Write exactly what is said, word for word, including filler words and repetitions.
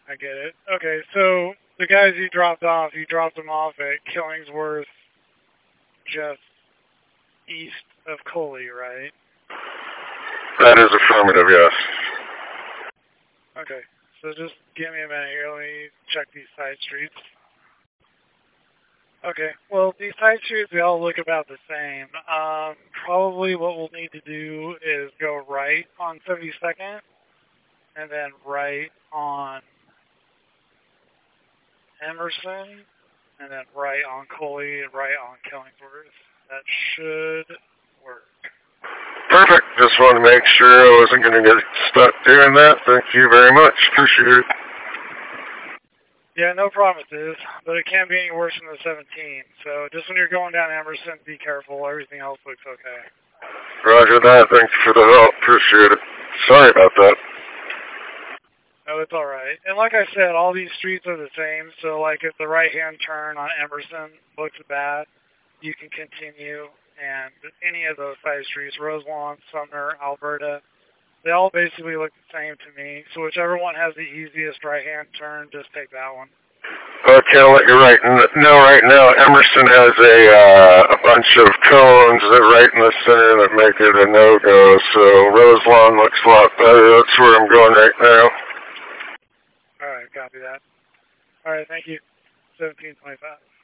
I get it. Okay, so the guys you dropped off, you dropped them off at Killingsworth, just east of Coley, right? That is affirmative, yes. Okay, so just give me a minute here. Let me check these side streets. Okay, well, these side streets, they all look about the same. Um, probably what we'll need to do is go right on seventy-second, and then right on Emerson, and then right on Coley, and right on Killingsworth. That should work. Perfect. Just wanted to make sure I wasn't going to get stuck doing that. Thank you very much. Appreciate it. Yeah, no promises, but it can't be any worse than the seventeen. So just when you're going down Emerson, be careful. Everything else looks okay. Roger that. Thanks for the help. Appreciate it. Sorry about that. No, it's all right. And like I said, all these streets are the same. So like if the right-hand turn on Emerson looks bad, you can continue. And any of those side streets, Roselawn, Sumner, Alberta, they all basically look the same to me. So whichever one has the easiest right-hand turn, just take that one. Okay, I'll let you right know right now. Emerson has a uh, a bunch of cones that are right in the center that make it a no-go. So Roselawn looks a lot better. That's where I'm going right now. All right, copy that. All right, thank you. seventeen twenty-five.